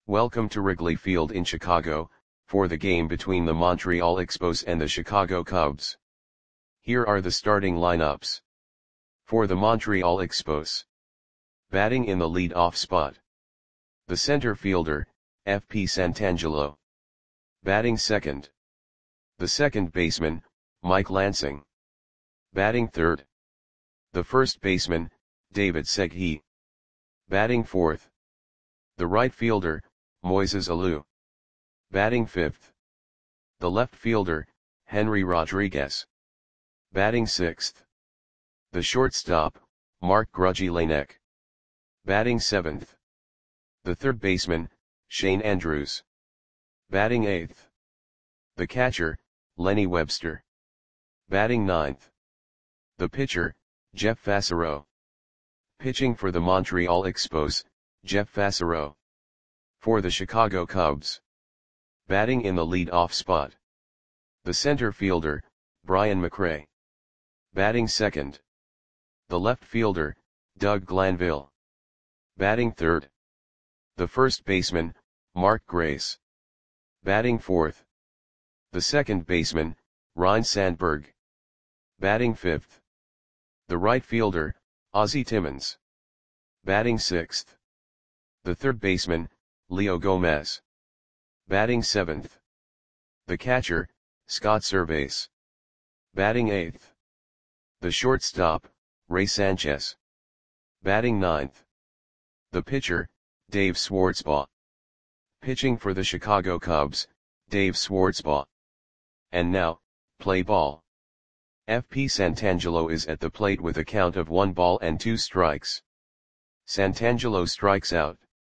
Welcome to Wrigley Field in Chicago, for the game between the Montreal Expos and the Chicago Cubs. Here are the starting lineups. For the Montreal Expos. Batting in the lead-off spot. The center fielder, F.P. Santangelo. Batting second. The second baseman, Mike Lansing. Batting third. The first baseman, David Segui. Batting fourth. The right fielder, Moises Alou. Batting fifth. The left fielder, Henry Rodriguez. Batting sixth. The shortstop, Mark Grudzielanek. Batting seventh. The third baseman, Shane Andrews. Batting eighth. The catcher, Lenny Webster. Batting ninth. The pitcher, Jeff Fassero. Pitching for the Montreal Expos, Jeff Fassero. For the Chicago Cubs. Batting in the lead-off spot. The center fielder, Brian McRae. Batting second. The left fielder, Doug Glanville. Batting third. The first baseman, Mark Grace. Batting fourth. The second baseman, Ryne Sandberg. Batting fifth. The right fielder, Ozzie Timmons. Batting sixth. The third baseman, Leo Gomez. Batting seventh. The catcher, Scott Servais. Batting eighth. The shortstop, Ray Sanchez. Batting ninth. The pitcher, Dave Schwartzbaugh. Pitching for the Chicago Cubs, Dave Schwartzbaugh. And now, play ball. F.P. Santangelo is at the plate with a count of 1 ball and 2 strikes. Santangelo strikes out.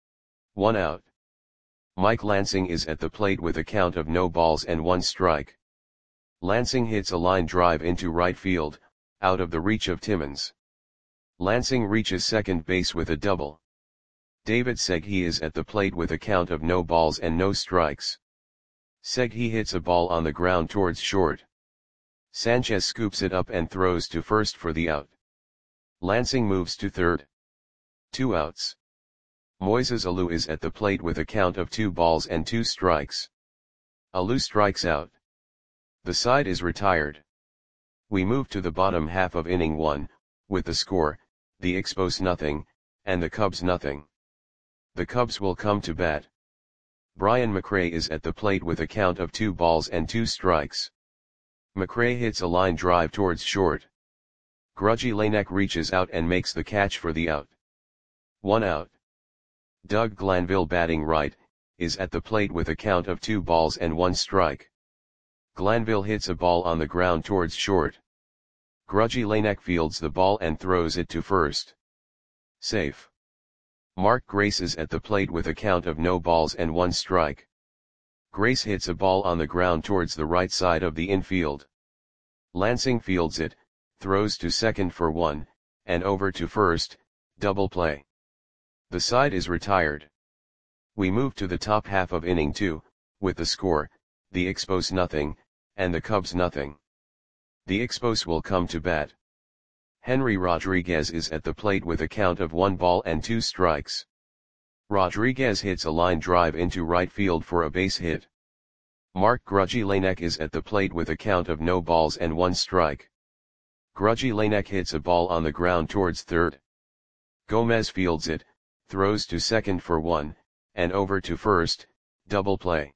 1 out. Mike Lansing is at the plate with a count of no balls and 1 strike. Lansing hits a line drive into right field, out of the reach of Timmons. Lansing reaches second base with a double. David Segui is at the plate with a count of no balls and no strikes. Segui hits a ball on the ground towards short. Sanchez scoops it up and throws to first for the out. Lansing moves to third. 2 outs. Moises Alou is at the plate with a count of 2 balls and 2 strikes. Alou strikes out. The side is retired. We move to the bottom half of inning 1, with the score, the Expos nothing, and the Cubs nothing. The Cubs will come to bat. Brian McRae is at the plate with a count of 2 balls and 2 strikes. McRae hits a line drive towards short. Grudzielanek reaches out and makes the catch for the out. 1 out. Doug Glanville, batting right, is at the plate with a count of 2 balls and 1 strike. Glanville hits a ball on the ground towards short. Grudzielanek fields the ball and throws it to first. Safe. Mark Grace is at the plate with a count of no balls and 1 strike. Grace hits a ball on the ground towards the right side of the infield. Lansing fields it, throws to second for 1, and over to first, double play. The side is retired. We move to the top half of inning 2, with the score, the Expos nothing, and the Cubs nothing. The Expos will come to bat. Henry Rodriguez is at the plate with a count of 1 ball and 2 strikes. Rodriguez hits a line drive into right field for a base hit. Mark Grudzielanek is at the plate with a count of no balls and 1 strike. Grudzielanek hits a ball on the ground towards third. Gomez fields it, throws to second for 1, and over to first, double play.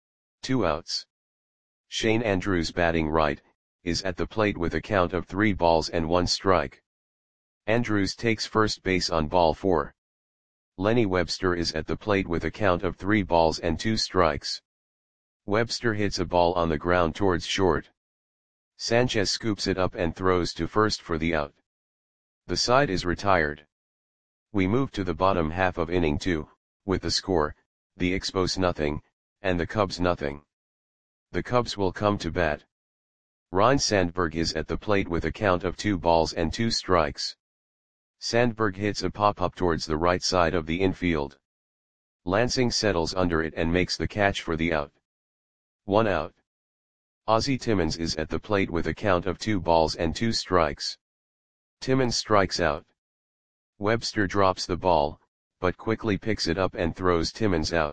2 outs. Shane Andrews, batting right, is at the plate with a count of 3 balls and 1 strike. Andrews takes first base on ball 4. Lenny Webster is at the plate with a count of 3 balls and 2 strikes. Webster hits a ball on the ground towards short. Sanchez scoops it up and throws to first for the out. The side is retired. We move to the bottom half of inning 2, with the score, the Expos nothing, and the Cubs nothing. The Cubs will come to bat. Ryne Sandberg is at the plate with a count of 2 balls and 2 strikes. Sandberg hits a pop-up towards the right side of the infield. Lansing settles under it and makes the catch for the out. 1 out. Ozzie Timmons is at the plate with a count of 2 balls and 2 strikes. Timmons strikes out. Webster drops the ball, but quickly picks it up and throws Timmins out.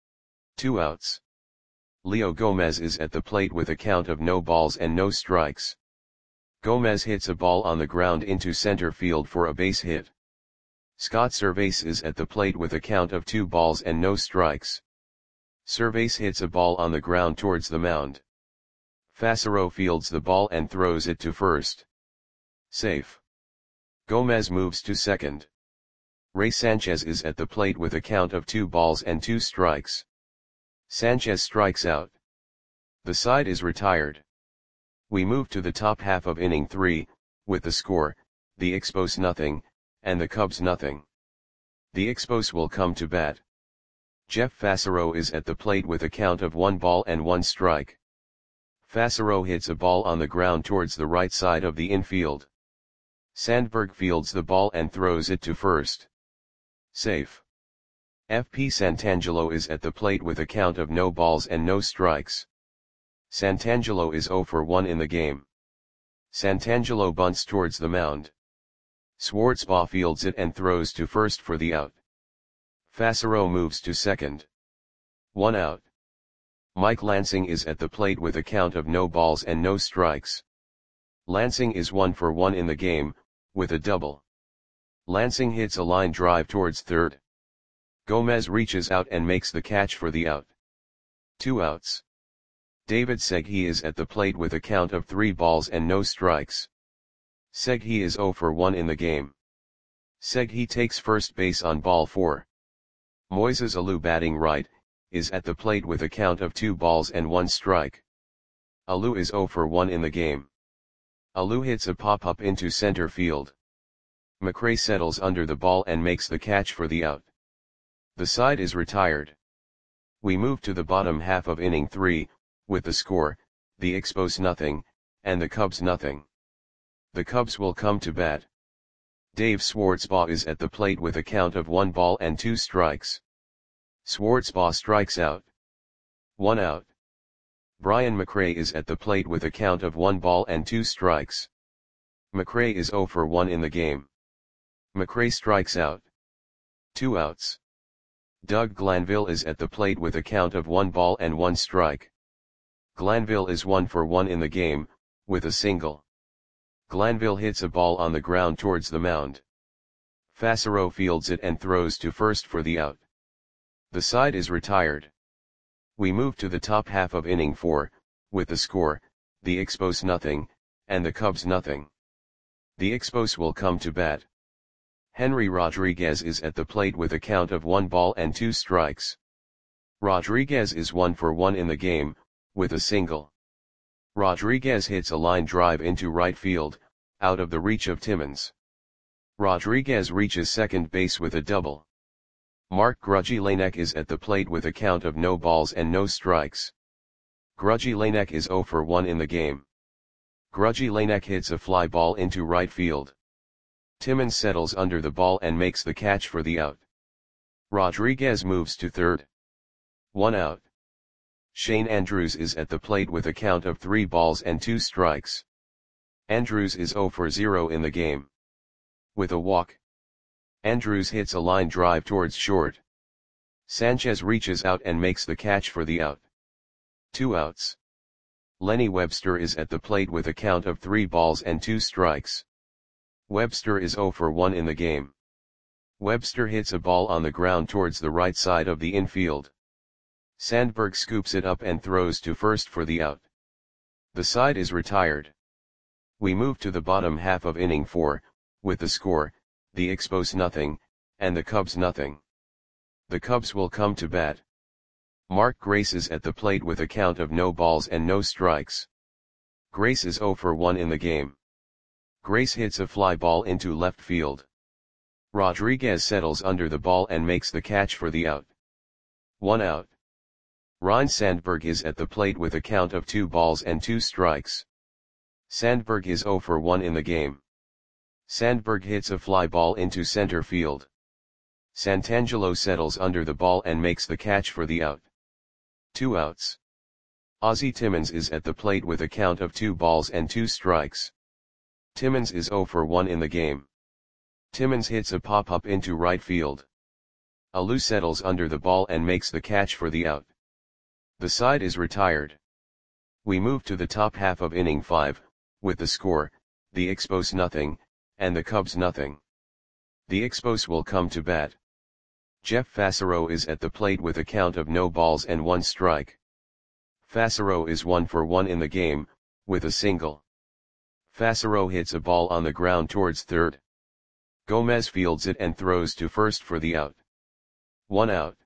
2 outs. Leo Gomez is at the plate with a count of no balls and no strikes. Gomez hits a ball on the ground into center field for a base hit. Scott Servais is at the plate with a count of 2 balls and no strikes. Servais hits a ball on the ground towards the mound. Fassero fields the ball and throws it to first. Safe. Gomez moves to second. Ray Sanchez is at the plate with a count of 2 balls and 2 strikes. Sanchez strikes out. The side is retired. We move to the top half of inning 3, with the score, the Expos nothing, and the Cubs nothing. The Expos will come to bat. Jeff Fassero is at the plate with a count of 1 ball and 1 strike. Fassero hits a ball on the ground towards the right side of the infield. Sandberg fields the ball and throws it to first. Safe. F.P. Santangelo is at the plate with a count of no balls and no strikes. Santangelo is 0 for 1 in the game. Santangelo bunts towards the mound. Schwartzbaugh fields it and throws to first for the out. Fassero moves to second. 1 out. Mike Lansing is at the plate with a count of no balls and no strikes. Lansing is 1 for 1 in the game, with a double. Lansing hits a line drive towards third. Gomez reaches out and makes the catch for the out. 2 outs. David Segui is at the plate with a count of 3 balls and no strikes. Segui is 0 for 1 in the game. Segui takes first base on ball 4. Moises Alou, batting right, is at the plate with a count of 2 balls and 1 strike. Alou is 0 for 1 in the game. Alou hits a pop-up into center field. McRae settles under the ball and makes the catch for the out. The side is retired. We move to the bottom half of inning 3, with the score, the Expos nothing, and the Cubs nothing. The Cubs will come to bat. Dave Schwartzbaugh is at the plate with a count of 1 ball and 2 strikes. Schwartzbaugh strikes out. 1 out. Brian McRae is at the plate with a count of 1 ball and 2 strikes. McRae is 0 for 1 in the game. McRae strikes out. 2 outs. Doug Glanville is at the plate with a count of 1 ball and 1 strike. Glanville is 1 for 1 in the game, with a single. Glanville hits a ball on the ground towards the mound. Fassero fields it and throws to first for the out. The side is retired. We move to the top half of inning 4, with the score, the Expos nothing, and the Cubs nothing. The Expos will come to bat. Henry Rodriguez is at the plate with a count of 1 ball and 2 strikes. Rodriguez is 1 for 1 in the game, with a single. Rodriguez hits a line drive into right field, out of the reach of Timmins. Rodriguez reaches second base with a double. Mark Grudzielanek is at the plate with a count of no balls and no strikes. Grudzielanek is 0 for 1 in the game. Grudzielanek hits a fly ball into right field. Timmins settles under the ball and makes the catch for the out. Rodriguez moves to third. 1 out. Shane Andrews is at the plate with a count of 3 balls and 2 strikes. Andrews is 0 for 0 in the game. With a walk. Andrews hits a line drive towards short. Sanchez reaches out and makes the catch for the out. 2 outs. Lenny Webster is at the plate with a count of 3 balls and 2 strikes. Webster is 0 for 1 in the game. Webster hits a ball on the ground towards the right side of the infield. Sandberg scoops it up and throws to first for the out. The side is retired. We move to the bottom half of inning 4, with the score, the Expos nothing, and the Cubs nothing. The Cubs will come to bat. Mark Grace is at the plate with a count of no balls and no strikes. Grace is 0 for 1 in the game. Grace hits a fly ball into left field. Rodriguez settles under the ball and makes the catch for the out. 1 out. Ryne Sandberg is at the plate with a count of 2 balls and 2 strikes. Sandberg is 0 for 1 in the game. Sandberg hits a fly ball into center field. Santangelo settles under the ball and makes the catch for the out. 2 outs. Ozzie Timmins is at the plate with a count of 2 balls and 2 strikes. Timmins is 0 for 1 in the game. Timmins hits a pop-up into right field. Alou settles under the ball and makes the catch for the out. The side is retired. We move to the top half of inning 5, with the score, the Expos nothing, and the Cubs nothing. The Expos will come to bat. Jeff Fassero is at the plate with a count of no balls and 1 strike. Fassero is 1 for 1 in the game, with a single. Fassero hits a ball on the ground towards third. Gomez fields it and throws to first for the out. 1 out.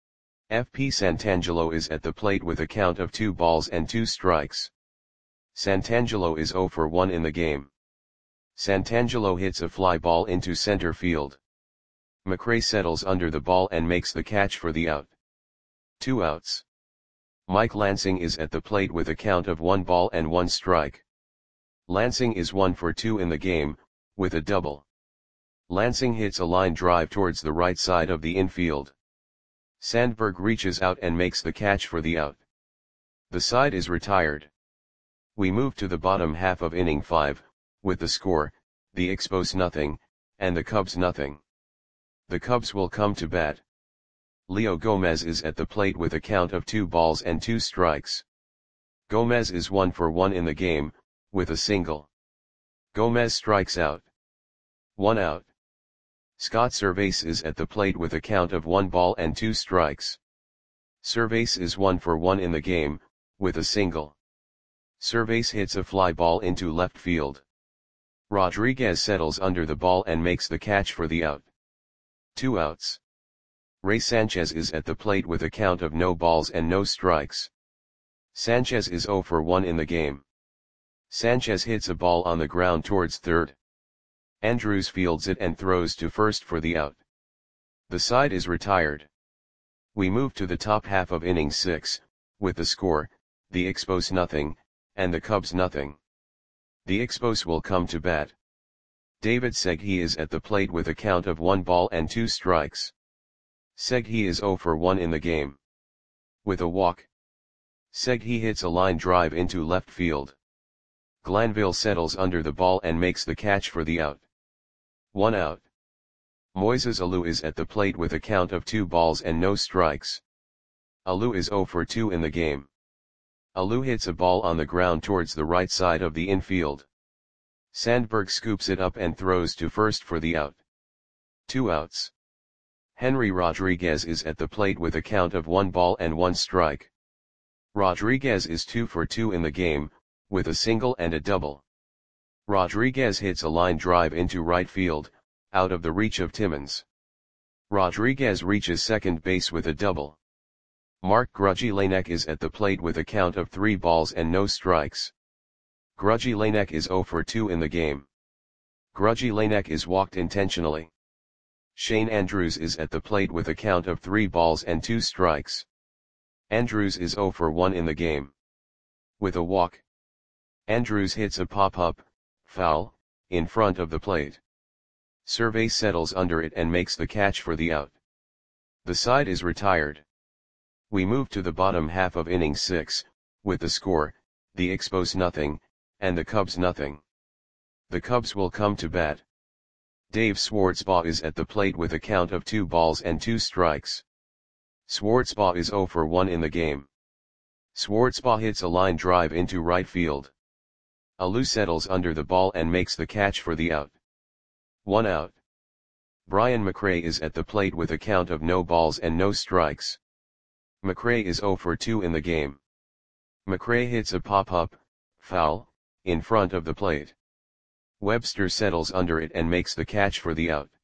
FP Santangelo is at the plate with a count of 2 balls and 2 strikes. Santangelo is 0 for 1 in the game. Santangelo hits a fly ball into center field. McRae settles under the ball and makes the catch for the out. 2 outs. Mike Lansing is at the plate with a count of 1 ball and 1 strike. Lansing is 1 for 2 in the game, with a double. Lansing hits a line drive towards the right side of the infield. Sandberg reaches out and makes the catch for the out. The side is retired. We move to the bottom half of inning 5, with the score, the Expos nothing, and the Cubs nothing. The Cubs will come to bat. Leo Gomez is at the plate with a count of 2 balls and 2 strikes. Gomez is 1 for 1 in the game, with a single. Gomez strikes out. 1 out. Scott Servais is at the plate with a count of 1 ball and 2 strikes. Servais is 1 for 1 in the game, with a single. Servais hits a fly ball into left field. Rodriguez settles under the ball and makes the catch for the out. 2 outs. Ray Sanchez is at the plate with a count of no balls and no strikes. Sanchez is 0 for 1 in the game. Sanchez hits a ball on the ground towards third. Andrews fields it and throws to first for the out. The side is retired. We move to the top half of inning 6, with the score, the Expos nothing, and the Cubs nothing. The Expos will come to bat. David Segui is at the plate with a count of 1 ball and 2 strikes. Segui is 0 for 1 in the game. With a walk. Segui hits a line drive into left field. Glanville settles under the ball and makes the catch for the out. 1 out. Moises Alou is at the plate with a count of 2 balls and no strikes. Alou is 0 for 2 in the game. Alou hits a ball on the ground towards the right side of the infield. Sandberg scoops it up and throws to first for the out. 2 outs. Henry Rodriguez is at the plate with a count of 1 ball and 1 strike. Rodriguez is 2 for 2 in the game, with a single and a double. Rodriguez hits a line drive into right field, out of the reach of Timmons. Rodriguez reaches second base with a double. Mark Grudzielanek is at the plate with a count of 3 balls and no strikes. Grudzielanek is 0 for 2 in the game. Grudzielanek is walked intentionally. Shane Andrews is at the plate with a count of 3 balls and 2 strikes. Andrews is 0 for 1 in the game. With a walk. Andrews hits a pop-up, foul, in front of the plate. Servais settles under it and makes the catch for the out. The side is retired. We move to the bottom half of inning 6, with the score, the Expos nothing, and the Cubs nothing. The Cubs will come to bat. Dave Schwartzbaugh is at the plate with a count of 2 balls and 2 strikes. Schwartzbaugh is 0 for 1 in the game. Schwartzbaugh hits a line drive into right field. Alou settles under the ball and makes the catch for the out. 1 out. Brian McRae is at the plate with a count of no balls and no strikes. McRae is 0 for 2 in the game. McRae hits a pop-up, foul, in front of the plate. Webster settles under it and makes the catch for the out.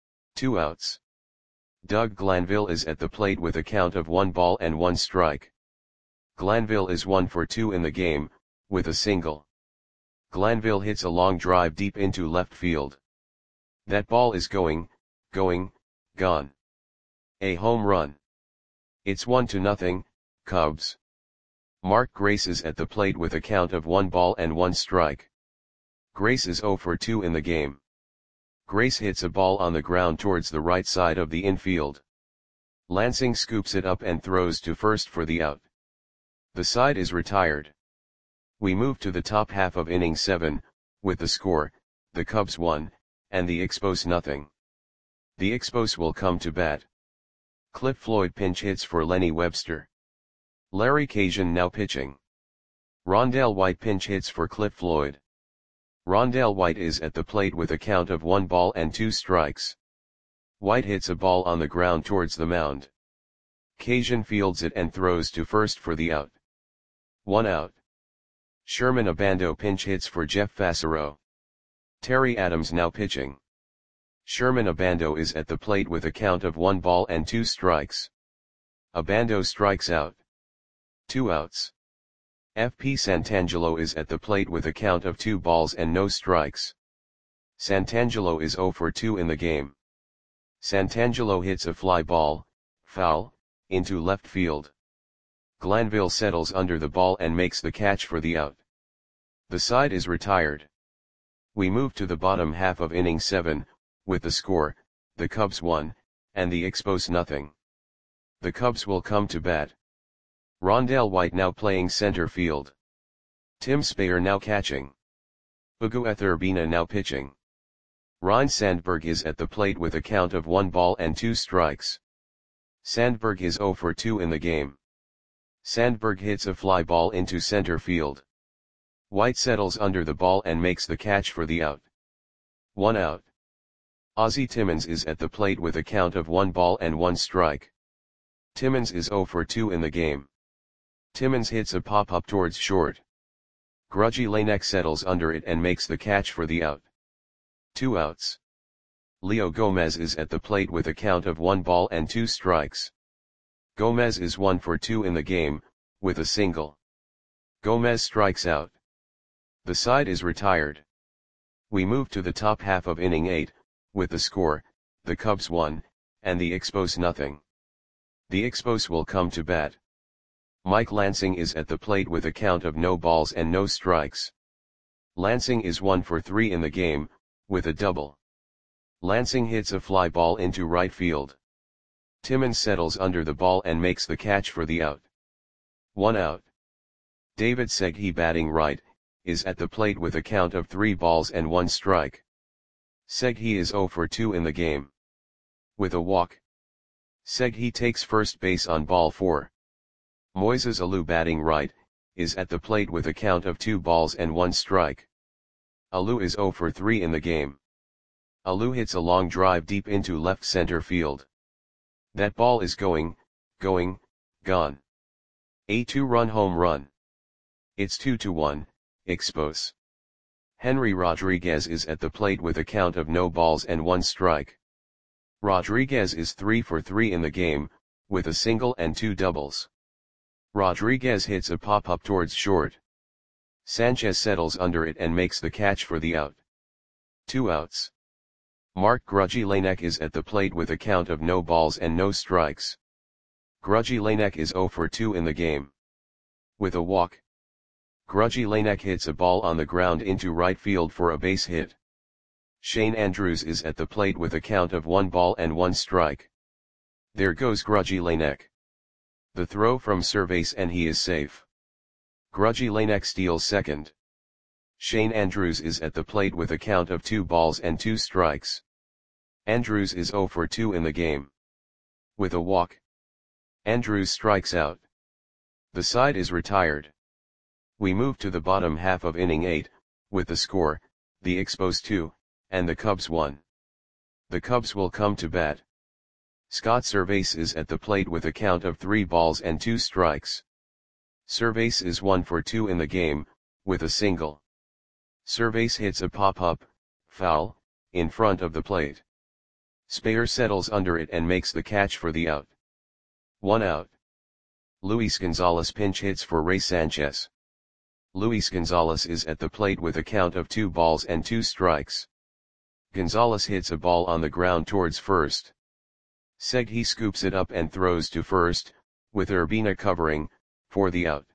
2 outs. Doug Glanville is at the plate with a count of 1 ball and 1 strike. Glanville is 1 for 2 in the game, with a single. Glanville hits a long drive deep into left field. That ball is going, gone. A home run. It's 1-0, Cubs. Mark Grace is at the plate with a count of 1 ball and 1 strike. Grace is 0 for 2 in the game. Grace hits a ball on the ground towards the right side of the infield. Lansing scoops it up and throws to first for the out. The side is retired. We move to the top half of inning 7, with the score, the Cubs 1, and the Expos nothing. The Expos will come to bat. Cliff Floyd pinch hits for Lenny Webster. Larry Cajun now pitching. Rondell White pinch hits for Cliff Floyd. Rondell White is at the plate with a count of 1 ball and 2 strikes. White hits a ball on the ground towards the mound. Cajun fields it and throws to first for the out. 1 out. Sherman Abando pinch hits for Jeff Fassero. Terry Adams now pitching. Sherman Abando is at the plate with a count of 1 ball and 2 strikes. Abando strikes out. 2 outs. F.P. Santangelo is at the plate with a count of 2 balls and no strikes. Santangelo is 0 for 2 in the game. Santangelo hits a fly ball, foul, into left field. Glanville settles under the ball and makes the catch for the out. The side is retired. We move to the bottom half of inning 7, with the score, the Cubs 1, and the Expos nothing. The Cubs will come to bat. Rondell White now playing center field. Tim Speyer now catching. Ugo Etherbina now pitching. Ryne Sandberg is at the plate with a count of 1 ball and 2 strikes. Sandberg is 0 for 2 in the game. Sandberg hits a fly ball into center field. White settles under the ball and makes the catch for the out. 1 out. Ozzie Timmons is at the plate with a count of 1 ball and 1 strike. Timmons is 0 for 2 in the game. Timmons hits a pop-up towards short. Grudgy Lanek settles under it and makes the catch for the out. 2 outs. Leo Gomez is at the plate with a count of 1 ball and 2 strikes. Gomez is 1 for 2 in the game, with a single. Gomez strikes out. The side is retired. We move to the top half of inning 8, with the score, the Cubs 1, and the Expos nothing. The Expos will come to bat. Mike Lansing is at the plate with a count of no balls and no strikes. Lansing is 1 for 3 in the game, with a double. Lansing hits a fly ball into right field. Timmons settles under the ball and makes the catch for the out. 1 out. David Seghi batting right, is at the plate with a count of 3 balls and 1 strike. Seghi is 0 for 2 in the game. With a walk. Seghi takes first base on ball 4. Moises Alou batting right, is at the plate with a count of 2 balls and 1 strike. Alou is 0 for 3 in the game. Alou hits a long drive deep into left center field. That ball is gone. A 2-run home run. It's 2-1, Expos. Henry Rodriguez is at the plate with a count of no balls and 1 strike. Rodriguez is 3 for 3 in the game, with a single and 2 doubles. Rodriguez hits a pop-up towards short. Sanchez settles under it and makes the catch for the out. 2 outs. Mark Grudgy Lanek is at the plate with a count of no balls and no strikes. Grudgy Lanek is 0 for 2 in the game. With a walk. Grudgy Lanek hits a ball on the ground into right field for a base hit. Shane Andrews is at the plate with a count of 1 ball and 1 strike. There goes Grudgy Lanek. The throw from Cervase and he is safe. Grudgy Lanek steals second. Shane Andrews is at the plate with a count of 2 balls and 2 strikes. Andrews is 0 for 2 in the game. With a walk. Andrews strikes out. The side is retired. We move to the bottom half of inning 8, with the score, the Expos 2, and the Cubs 1. The Cubs will come to bat. Scott Cervase is at the plate with a count of 3 balls and 2 strikes. Cervase is 1 for 2 in the game, with a single. Cervase hits a pop-up, foul, in front of the plate. Speyer settles under it and makes the catch for the out. 1 out. Luis Gonzalez pinch hits for Ray Sanchez. Luis Gonzalez is at the plate with a count of 2 balls and 2 strikes. Gonzalez hits a ball on the ground towards first. Seghi scoops it up and throws to first, with Urbina covering, for the out.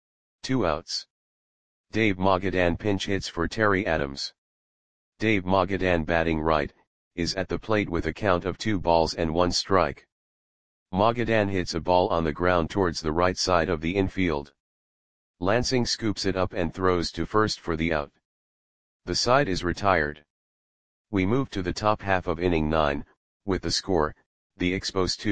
2 outs. Dave Magadan pinch hits for Terry Adams. Dave Magadan batting right, is at the plate with a count of 2 balls and 1 strike. Magadan hits a ball on the ground towards the right side of the infield. Lansing scoops it up and throws to first for the out. The side is retired. We move to the top half of inning 9, with the score, the Expos 2,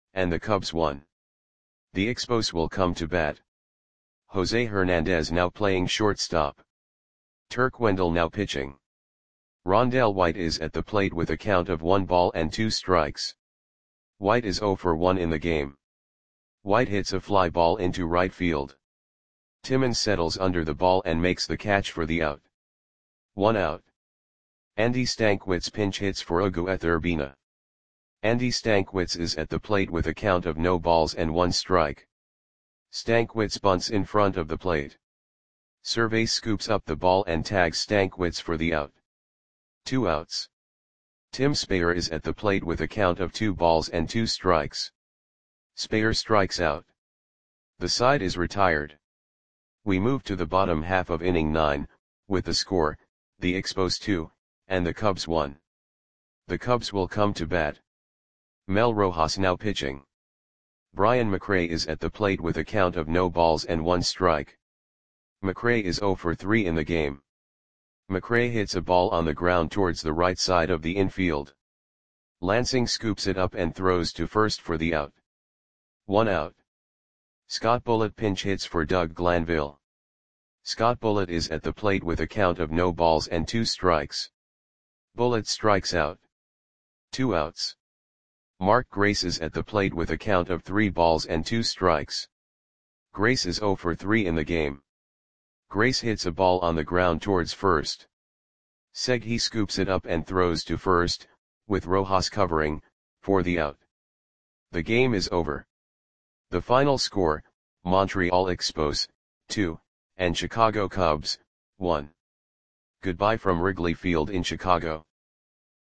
and the Cubs won. The Expos will come to bat. Jose Hernandez now playing shortstop. Turk Wendell now pitching. Rondell White is at the plate with a count of 1 ball and 2 strikes. White is 0 for 1 in the game. White hits a fly ball into right field. Timmons settles under the ball and makes the catch for the out. 1 out. Andy Stankiewicz pinch hits for Ugueth Urbina. Andy Stankiewicz is at the plate with a count of no balls and 1 strike. Stankiewicz bunts in front of the plate. Survey scoops up the ball and tags Stankiewicz for the out. 2 outs. Tim Speyer is at the plate with a count of 2 balls and 2 strikes. Speyer strikes out. The side is retired. We move to the bottom half of inning 9, with the score, the Expos 2, and the Cubs 1. The Cubs will come to bat. Mel Rojas now pitching. Brian McRae is at the plate with a count of no balls and 1 strike. McRae is 0 for 3 in the game. McRae hits a ball on the ground towards the right side of the infield. Lansing scoops it up and throws to first for the out. 1 out. Scott Bullitt pinch hits for Doug Glanville. Scott Bullitt is at the plate with a count of no balls and 2 strikes. Bullitt strikes out. 2 outs. Mark Grace is at the plate with a count of 3 balls and 2 strikes. Grace is 0 for 3 in the game. Grace hits a ball on the ground towards first. Segui scoops it up and throws to first, with Rojas covering, for the out. The game is over. The final score, Montreal Expos, 2, and Chicago Cubs, 1. Goodbye from Wrigley Field in Chicago.